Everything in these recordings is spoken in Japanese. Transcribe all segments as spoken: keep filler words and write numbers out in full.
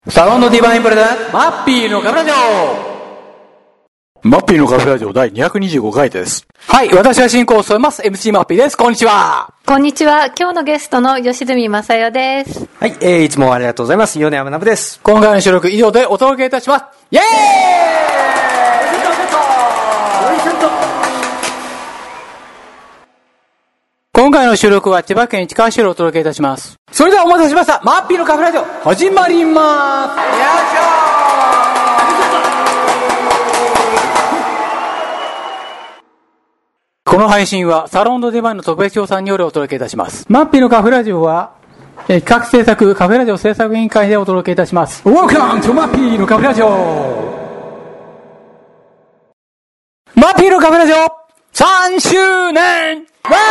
サロンのディバインプレゼンマッピーのカフェラジオ。マッピーのカフェラジオ第にひゃくにじゅうごかいです。はい、私は進行を務めます エムシー マッピーです。こんにちは。 こんにちは。今日のゲストの吉住正代です。 はい、えー、いつもありがとうございます。米山学です。 今回の収録以上でお届けいたします。イエーイ。今回の収録は千葉県市川市でお届けいたします。それではお待たせしました。マッピーのカフェラジオ始まります。よいしょ。この配信はサロンドデバインの特別協賛によりお届けいたします。マッピーのカフェラジオは企画制作カフェラジオ制作委員会でお届けいたします。Welcome to マッピーのカフェラジオ。マッピーのカフェラジオさんしゅうねんわー。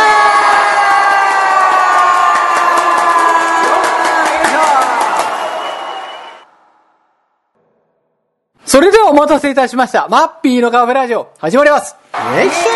それではお待たせいたしました。マッピーのカフェラジオ始まります。よいし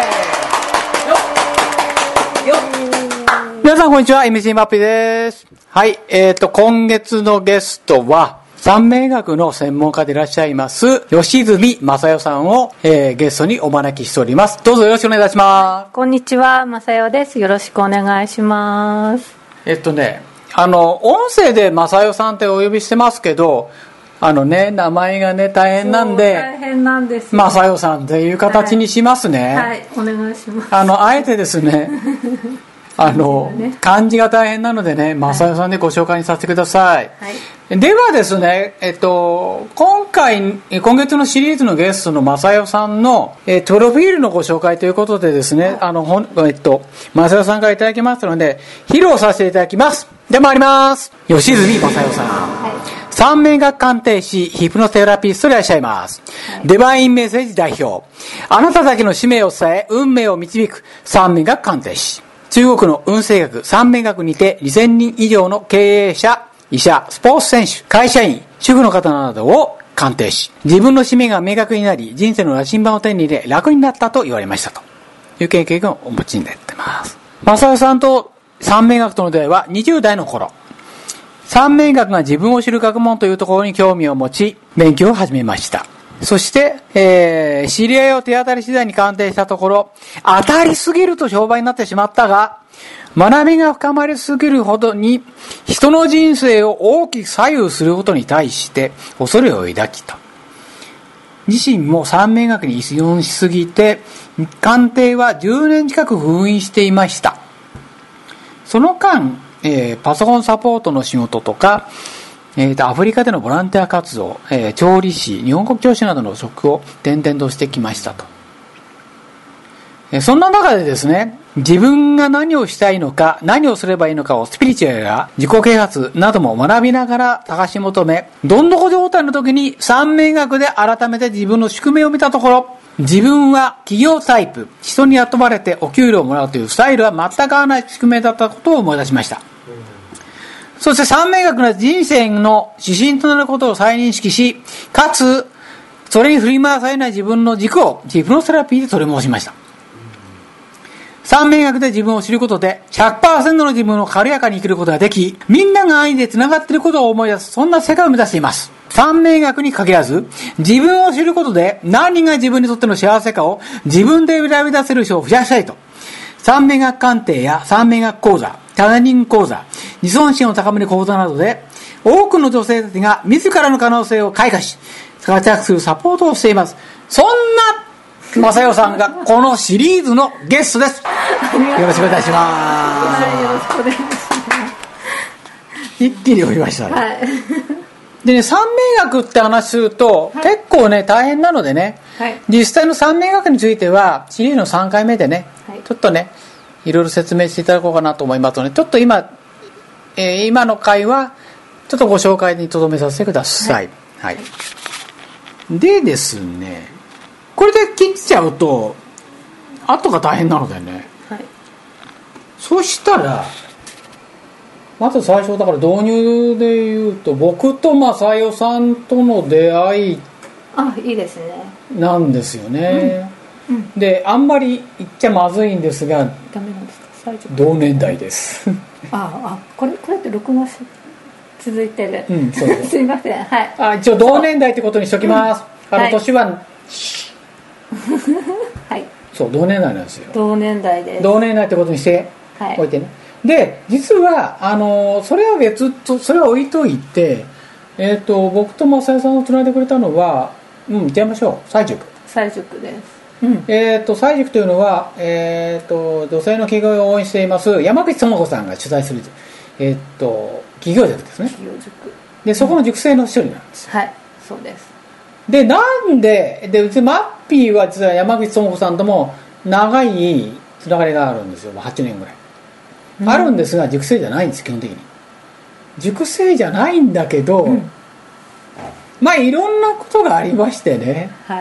ょよっ皆さんこんにちは、エムシー マッピーです。はい、えーと今月のゲストは三名学の専門家でいらっしゃいます吉住正代さんを、えー、ゲストにお招きしております。どうぞよろしくお願いいたします。 こんにちは、正代です。よろしくお願いします。 えっとねあの音声で正代さんってお呼びしてますけど、あのね名前がね大変なんで大変なんです。 正代さんっていう形にしますね。 はい、はい、お願いします。 あのあえてですねあの漢字が大変なのでね正代さんでご紹介にさせてください。はい、ではですね、えっと、今回今月のシリーズのゲストの正代さんの、えー、プロフィールのご紹介ということでですね、あのほん、えっと、正代さんからいただきましたので披露させていただきます。でもあります吉住正代さん、はい、三名学鑑定士ヒプノセラピストでいらっしゃいます。はい、デバインメッセージ代表、あなただけの使命を伝え運命を導く三名学鑑定士、中国の運勢学三名学にてにせんにん以上の経営者、医者、スポーツ選手、会社員、主婦の方などを鑑定し、自分の使命が明確になり、人生の羅針盤を手に入れ、楽になったと言われましたという経験をお持ちになっています。正代さんと三名学との出会いはにじゅう代の頃、三名学が自分を知る学問というところに興味を持ち、勉強を始めました。そして、えー、知り合いを手当たり次第に鑑定したところ、当たりすぎると商売になってしまったが、学びが深まりすぎるほどに人の人生を大きく左右することに対して恐れを抱きと。自身も三名学に依存しすぎて、鑑定はじゅうねん近く封印していました。その間、えー、パソコンサポートの仕事とか、えー、とアフリカでのボランティア活動、えー、調理師、日本語教師などの職を転々としてきましたと。えー、そんな中でですね、自分が何をしたいのか、何をすればいいのかをスピリチュアルや自己啓発なども学びながら探し求め、どん底状態の時に三名学で改めて自分の宿命を見たところ、自分は企業タイプ、人に雇われてお給料をもらうというスタイルは全く合わない宿命だったことを思い出しました。そして三名学が人生の指針となることを再認識し、かつそれに振り回されない自分の軸をヒプノセラピーで取り戻しました。三名学で自分を知ることで ひゃくパーセント の自分を軽やかに生きることができ、みんなが愛でつながっていることを思い出す、そんな世界を目指しています。三名学に限らず、自分を知ることで何が自分にとっての幸せかを自分で選び出せる人を増やしたいと、三名学鑑定や三名学講座、ターニング講座、自尊心を高める講座などで多くの女性たちが自らの可能性を開花し活躍するサポートをしています。そんな正代さんがこのシリーズのゲストです。よろしくお願いします。 よろしくお願いします。 一気に呼びましたね。 はい、 でね、三名学って話すると、はい、結構ね大変なのでね、はい、実際の三名学についてはシリーズのさんかいめでね、はい、ちょっとねいろいろ説明していただこうかなと思いますので、ちょっと今、えー、今の回はちょっとご紹介にとどめさせてください。はい。はい、でですね、これで切っちゃうと後が大変なのでね。はい。そしたらまず最初だから導入で言うと、僕と正代さんとの出会い。 あ、いいですね。 なんですよね。 うんうん、 であんまり言っちゃまずいんですが、 ダメなんですか？最初同年代です。 ああ、これこれって録画し続いてる。 うん、そうです。 すいません。はい。 あ、一応同年代ってことにしときます。うん、あの年は、 はい。 そう同年代なんですよ。 同年代です。 同年代ってことにしておいてね。はい、で実はあのそれは別とそれは置いといて、えっ、ー、と僕と正代さんをつないでくれたのは、うん言っちゃいましょう。歳塾。 歳塾です。 うん、えっ、ー、と歳塾というのはえっ、ー、と女性の起業を応援しています山口智子さんが主催するえっ、ー、と企業塾ですね。 企業塾。 でそこの塾生の一人なんですよ。 うん、はい、そうです。 でなんででうちマッピーは実は山口智子さんとも長いつながりがあるんですよ。はちねんぐらい、うん、あるんですが塾生じゃないんです。基本的に塾生じゃないんだけど、うん、まあいろんなことがありましてね、はい、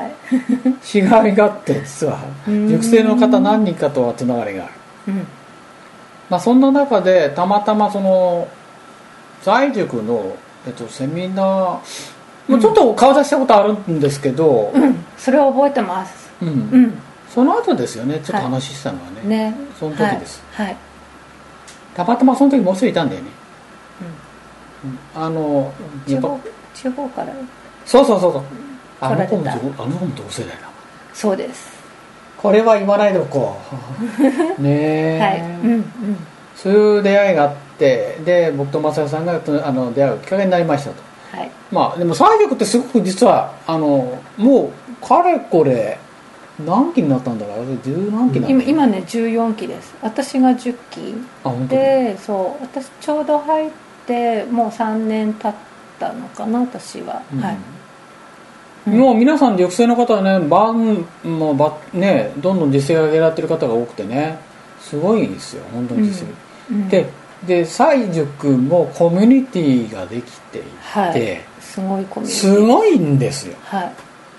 しがみがあって実は塾生の方何人かとはつながりがある、うん、まあそんな中でたまたまその在塾の、えっと、セミナーもうちょっと顔出したことあるんですけど、 うん、それは覚えてます、 うんうん、その後ですよね。ちょっと話したのはね、はい、ねその時です、はいはい、たまたまその時もう一人いたんだよね、うん、あの地方、地方からそうそうそうそうあの子もあの子も同世代だ。 そうです。 これは言わないでおこうねえ、はいうんうん、そういう出会いがあってで僕と正代さんがあの出会うきっかけになりましたと。はい、まあでも歳塾ってすごく実はあのもうかれこれ何期になったんだろう。十何期なんだろう。 今, 今ねじゅうよんきです。私がじゅっきで、そう私ちょうど入ってもうさんねん経ったのかな私は、うんはいうん、もう皆さん塾生の方はねバンもバねどんどん実績が上げられてる方が多くてねすごいですよ本当に実績、うんうん、でで歳塾もコミュニティができていて、はい、 すごいコミュニティすごいんですよ、 はい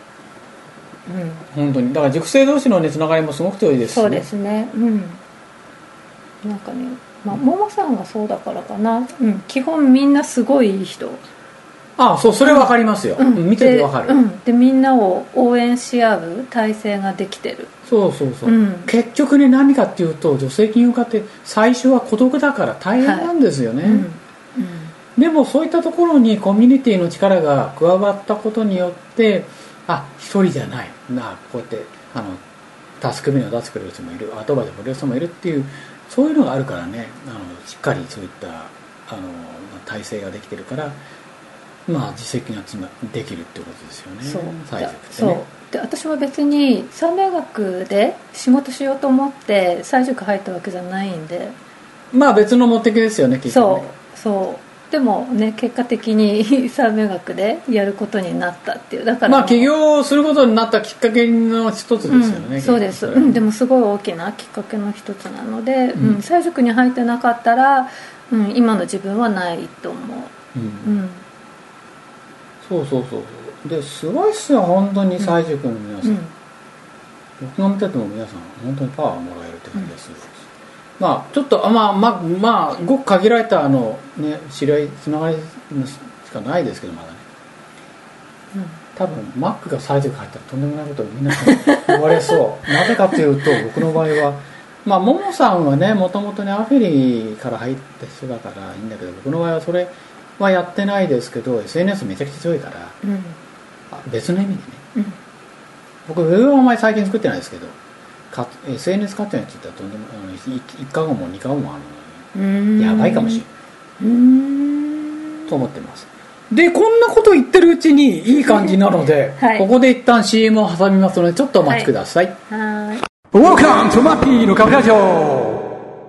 うん、本当にだから塾生同士の、ね、つながりもすごく強いですし、ね、 そうですね、うん、なんかね、まあ、ももさんがそうだからかな、うん、基本みんなすごい人。 ああそうそれ分かりますよ、うん、見てて分かる。 で,、うん、でみんなを応援し合う体制ができてる。 そうそうそう、うん、結局ね何かっていうと女性起業家って最初は孤独だから大変なんですよね、はいうんうん、でもそういったところにコミュニティの力が加わったことによってあ一人じゃないなこうやってあの助け舟を出してくれる人もいるアドバイスをくれる人もいるっていうそういうのがあるからねあのしっかりそういったあの体制ができてるからまあ実績がつなできるってことですよね。そう歳塾ってね。 そうで私は別に三大学で仕事しようと思って歳塾入ったわけじゃないんでまあ別の目的ですよね結局ね。 そうそうでもね結果的に三大学でやることになったっていうだからまあ起業することになったきっかけの一つですよね、 うん、そうです、うん、でもすごい大きなきっかけの一つなので、うんうん、歳塾に入ってなかったら、うん、今の自分はないと思う、うんうんそうそうそうですごいっすよ本当に歳塾の皆さん、うん、僕が見てても皆さん本当にパワーをもらえるって感じがする、うん、まあちょっとまあまあまあごく限られたあのね知り合いつながりしかないですけどまだね、うん、多分マックが歳塾入ったらとんでもないことを皆さん言われそうなぜかというと僕の場合はまあももさんはねもともとねアフィリから入った人だからいいんだけど僕の場合はそれはやってないですけど エスエヌエス めちゃくちゃ強いから、うん、別の意味でね、うん、僕ウェブはあんまり最近作ってないですけど エスエヌエス 活用についてはとんでもいっかごもにかごもあるのでやばいかもしれないと思ってます。でこんなこと言ってるうちにいい感じなので、はい、ここで一旦 シーエム を挟みますのでちょっとお待ちください。はい、Welcome to マッピーのカフェラジオ。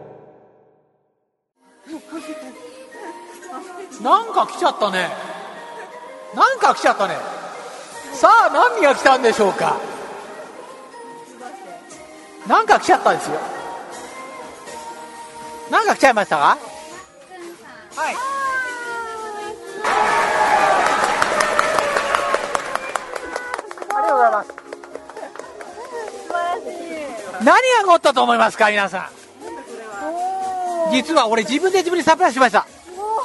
なんか来ちゃったね。なんか来ちゃったね。さあ何が来たんでしょうか。なんか来ちゃったんですよ。なんか来ちゃいましたか。はい。ありがとうございます。何が起こったと思いますか皆さん。実は俺自分で自分にサプライズしました。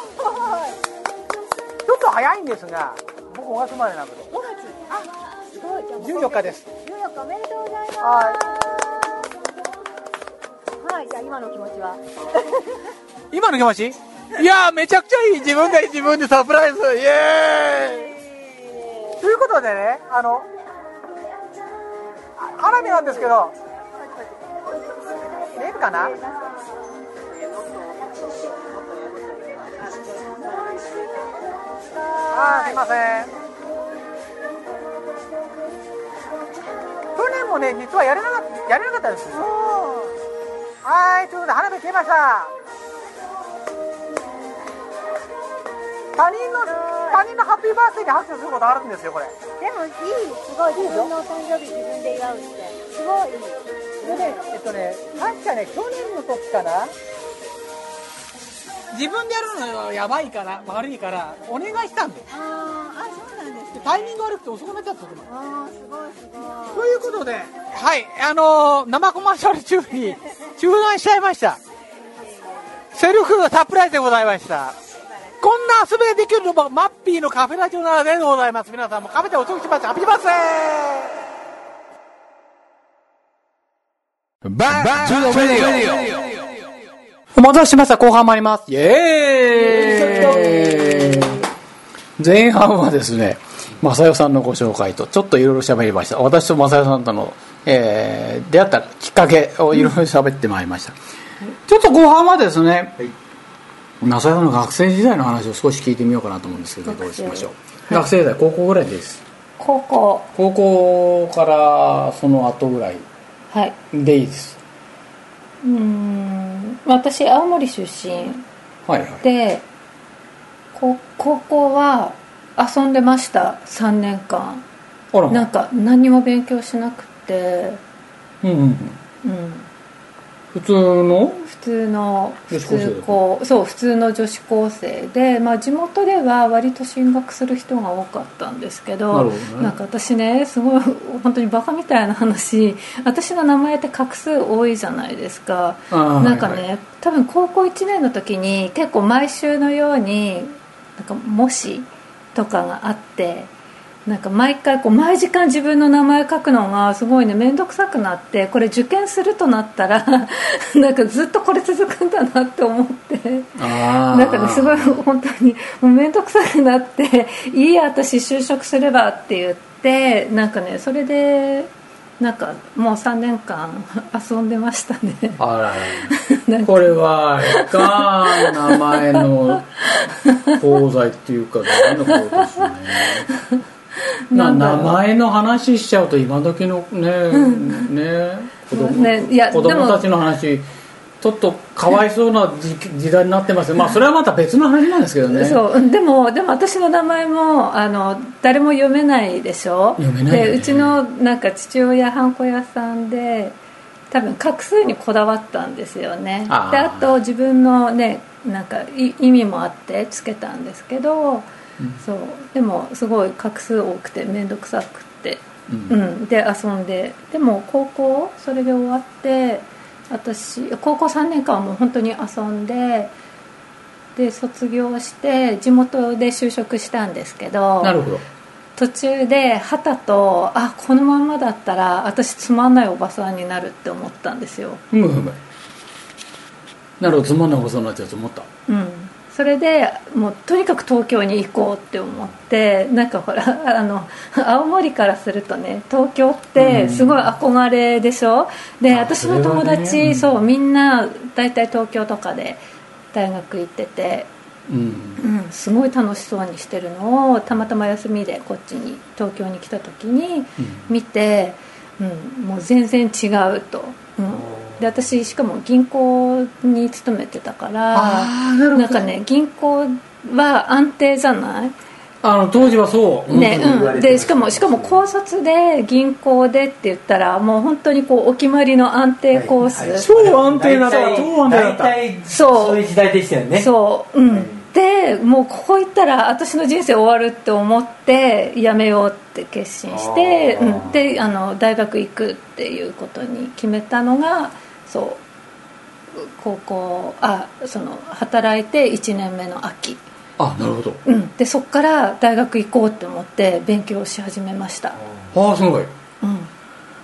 ちょっと早いんですが、僕ごがつ生まれなので。ごがつ、あ、すごい。じゅうよっかです。 じゅうよっかおめでとうございます。はい。はい、じゃあ今の気持ちは。 今の気持ち？ いやーめちゃくちゃいい。自分で自分でサプライズ、イエーイ。ということでね、あの花火なんですけど見えるかな。あーすいません。去年もね実はやれなかったやれなかったんですよ。はい、ということで花火消えました。他人の他人のハッピーバースデーに拍手することあるんですよこれ。 でもいい、すごい自分の誕生日自分で祝うってすごいいい。 それでえっとね確かね去年の時かな。自分でやるのやばいから悪いからお願いしたんで。 ああ、そうなんですね。 タイミング悪くて遅くなっちゃったと思う。 ああ、すごいすごい。 ということで、はい、あのー、生コマーシャル中に中断しちゃいました。セルフサプライズでございました。こんな遊びができるのもマッピーのカフェラジオならでございます。皆さんもカフェでお過ごしします。ハッピーバースデー。バックトゥザレディオ。お待たせしました。後半もあります。イエーイ。前半はですね、マサヨさんのご紹介とちょっといろいろ喋りました。私とマサヨさんとの、えー、出会ったきっかけをいろいろ喋ってまいりました。ちょっと後半はですね、はい、マサヨさんの学生時代の話を少し聞いてみようかなと思うんですけど、どうしましょう。はい、学生時代高校ぐらいです。 高校高校からその後ぐらいでいいです。 はい、うーん、私青森出身、はいはい、で高校は遊んでました。さんねんかん。あら、なんか何も勉強しなくて、うんうんうん、うん、 普通の普通の普通校そう普通の女子高生で、まあ、地元では割と進学する人が多かったんですけど、なるほどね、なんか私ねすごい本当にバカみたいな話、私の名前って画数多いじゃないですか。なんかね、はいはい、多分高校いちねんの時に結構毎週のようになんか模試とかがあって、なんか毎回こう毎時間自分の名前書くのがすごいね面倒くさくなって、これ受験するとなったらなんかずっとこれ続くんだなって思って、なんかねすごい本当にもう面倒くさくなって、いいや私就職すればって言って、なんかねそれでなんかもうさんねんかん遊んでましたね。あらこれはいかん名前の功罪っていうか何のことですね。な名前の話しちゃうと今時のね、うん、ね子供、ね、いや子供たちの話ちょっとかわいそうな 時, 時代になってます。まあそれはまた別の話なんですけどね。 そうでもでも私の名前もあの誰も読めないでしょ。読めない、ね、でうちのなんか父親ハンコ屋さんで多分画数にこだわったんですよね。あであと自分のねなんか意味もあってつけたんですけど、うん、そうでもすごい画数多くて面倒くさくて、うんうん、で遊んで、でも高校それで終わって私高校さんねんかんはもう本当に遊んで、で卒業して地元で就職したんですけど、なるほど途中ではたとあこのままだったら私つまんないおばさんになるって思ったんですよ。うんうん、 なるほど、つまんないおばさんになっちゃうと思った。 うんそれでもうとにかく東京に行こうって思って、なんかほらあの青森からするとね東京ってすごい憧れでしょ、うん、で私の友達、ね、そうみんな大体東京とかで大学行ってて、うんうん、すごい楽しそうにしてるのをたまたま休みでこっちに東京に来た時に見て、うんうん、もう全然違うと、うんで私しかも銀行に勤めてたから、な, なんかね銀行は安定じゃない、 あの当時はそうね、うん、でしかもしかも高卒で銀行でって言ったらもう本当にこうお決まりの安定コース、はいはい、 超安定だった、超安定だった、 そうそういう時代でしたよね。 そう、うん、はい、でもうここ行ったら私の人生終わるって思って辞めようって決心して、うん、であの大学行くっていうことに決めたのがそう高校あその働いていちねんめの秋。 あ、なるほど、 うん、でそこから大学行こうって思って勉強し始めました。 ああすごい、うん、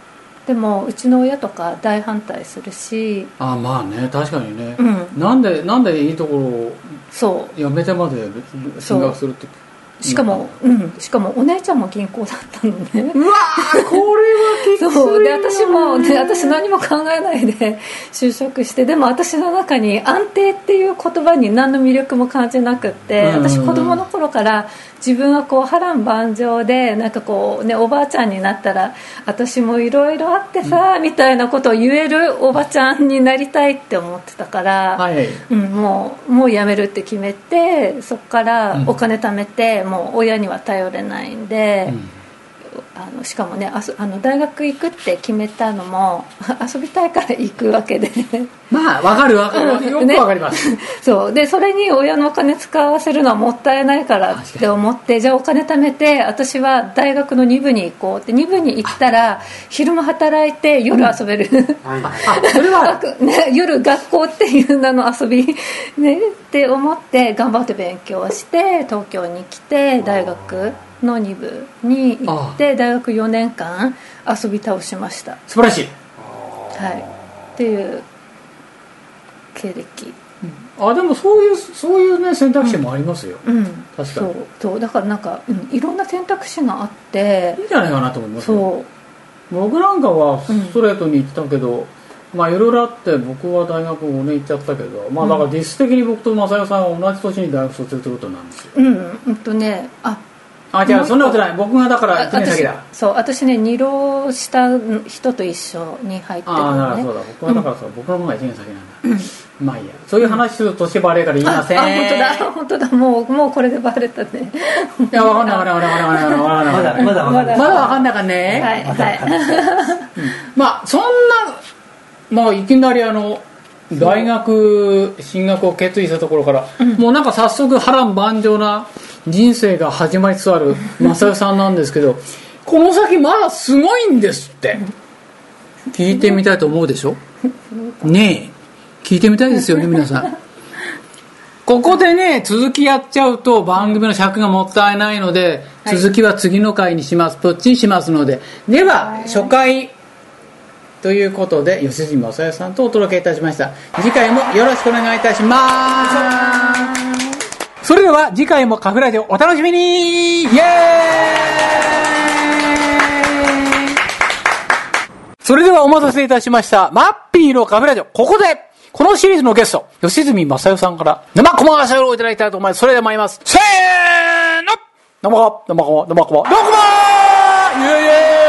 でもうちの親とか大反対するし。 あまあね確かにね、 うん、 なんでなんでいいところをそうやめてまで進学するってしかも、うん、しかもお姉ちゃんも銀行だったのね。 うわーこれはきついそうで私もで私何も考えないで就職して、でも私の中に安定っていう言葉に何の魅力も感じなくって、うん、私子供の頃から自分はこう波乱万丈でなんかこう、ね、おばあちゃんになったら私もいろいろあってさ、うん、みたいなことを言えるおばちゃんになりたいって思ってたから、はいうん、もう、もう辞めるって決めて、そこからお金貯めて、うん、もう親には頼れないんで、うんあのしかもねああの大学行くって決めたのも遊びたいから行くわけでまあわかるわかるよくわかります、ね、 そうでそれに親のお金使わせるのはもったいないからって思ってじゃあお金貯めて私は大学のに部に行こうってに部に行ったら昼間働いて夜遊べる、うん、あそれは、ね、夜学校っていう名の遊び、ね、って思って頑張って勉強して東京に来て大学のに部に行って大学よねんかん遊び倒しました。 素晴らしい、 はい、っていう経歴、 うん、あでもそういうそういうね選択肢もありますよ、 うんうん、確かにそうそうだからなんか、うん、いろんな選択肢があっていいんじゃないかなと思いますよ。 そう僕なんかはストレートに言ってたけど、うんまあいろいろあって僕は大学ごねん行っちゃったけど、まあだから実質的に僕と正代さんは同じ年に大学卒業ということなんですよ。 うんうんとねああ違うそんなことない僕がだからいちねん先だ。 そう私ね二浪した人と一緒に入ってるのね。 ああそうだ僕はだからさ、うん、僕の方がいちねん先なんだ、うん、まあいいやそういう話すると年バレるから言いません。 ああ本当だ本当だもうもうこれでバレたね。 いや分かんない分かんない分かんない分かんないまだまだまだまだ分かんないからね。 はいはい、 うん、まあそんなまあいきなりあの大学進学を決意したところから、うん、もうなんか早速波乱万丈な人生が始まりつつある正代さんなんですけどこの先まだすごいんですって聞いてみたいと思うでしょねえ聞いてみたいですよね皆さん。ここでね続きやっちゃうと番組の尺がもったいないので、はい、続きは次の回にしますこっちにしますのででは初回ということで吉住正代さんとお届けいたしました。次回もよろしくお願いいたします。それでは次回もカフェラジオお楽しみにイエーイ。それではお待たせいたしましたマッピーのカフェラジオここでこのシリーズのゲスト吉住正代さんから生コマーシャルをいただきたいと思います。それでは参りますせーの生コマ生コマ生コマ生コマイエーイ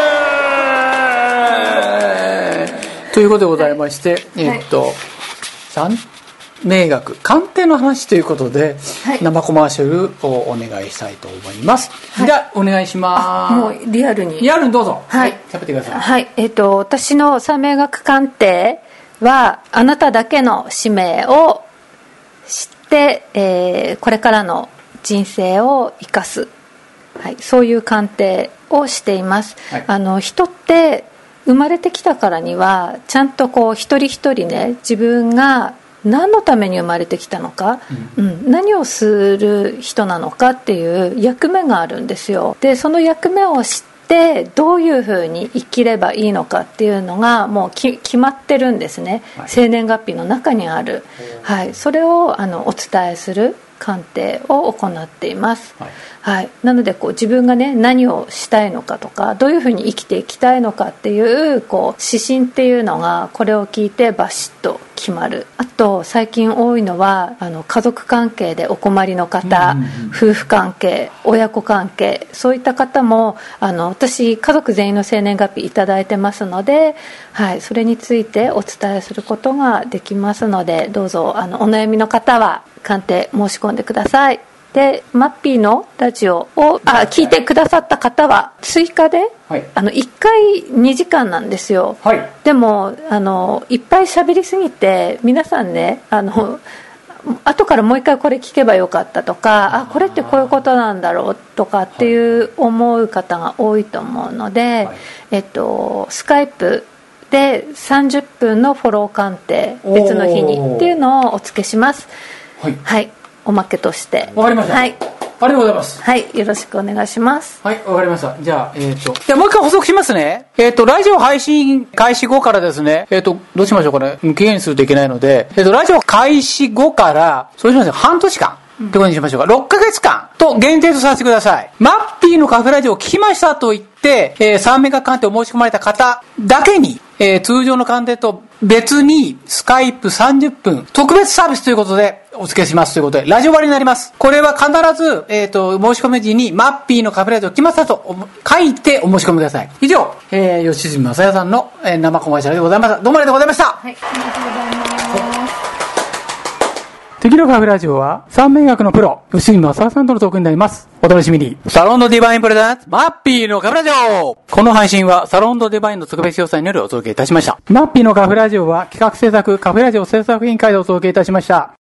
ということでございまして、はい、えー、っと、三名学鑑定の話ということで、はい、生コマーシャルをお願いしたいと思います。はい、ではお願いします。 もうリアルに。 リアルにどうぞ。 はい。 喋、はい、ってください。 はい。えー、っと私の三名学鑑定はあなただけの使命を知って、えー、これからの人生を生かす、はい、そういう鑑定をしています。はい、あの人って生まれてきたからにはちゃんとこう一人一人ね自分が何のために生まれてきたのか、うんうん、何をする人なのかっていう役目があるんですよ。でその役目を知ってどういうふうに生きればいいのかっていうのがもうき決まってるんですね、はい、生年月日の中にある、はい、それをあのお伝えする鑑定を行っています、はいはい、なのでこう自分がね何をしたいのかとかどういうふうに生きていきたいのかっていうこう指針っていうのがこれを聞いてバシッと決まる。あと最近多いのはあの家族関係でお困りの方、うんうんうん、夫婦関係親子関係そういった方もあの私家族全員の生年月日いただいてますので、はい、それについてお伝えすることができますのでどうぞあのお悩みの方は鑑定申し込んでください。でマッピーのラジオをあ聞いてくださった方は追加で、はい、あのいっかいにじかんなんですよ、はい、でもあのいっぱい喋りすぎて皆さんねあの後からもう一回これ聞けばよかったとかあこれってこういうことなんだろうとかっていう思う方が多いと思うので、はい、えっとスカイプでさんじゅっぷんのフォロー鑑定別の日にっていうのをお付けします。はい、はい、おまけとして。 わかりました。 はい。 ありがとうございます。 はい、よろしくお願いします。 はい、わかりました。じゃあ、えっ、ー、と。じゃあもう一回補足しますね。えっ、ー、と、ラジオ配信開始後からですね、えっ、ー、と、どうしましょうかね。無期限にするといけないので、えっ、と、ラジオ開始後から、そうしますよ、半年間。ってことにしましょうか。ろっかげつかんと限定とさせてください。マッピーのカフェラジオを聞きましたと言って、えー、さんメガ鑑定を申し込まれた方だけに、えー、通常の鑑定と別にスカイプさんじゅっぷん特別サービスということでお付けしますということで、ラジオ割になります。これは必ず、えっ、ー、と、申し込み時にマッピーのカフェラジオを聞きましたと書いてお申し込みください。以上、えー、吉住正也さんの、えー、生コマーシャルでございました。どうもありがとうございました。はい、ありがとうございます。次のカフェラジオは三名学のプロ吉見正さんとのトークになります。お楽しみに。サロンドディバインプレゼンツマッピーのカフェラジオ。この配信はサロンドディバインの特別詳細によりお届けいたしました。マッピーのカフェラジオは企画制作カフェラジオ制作委員会でお届けいたしました。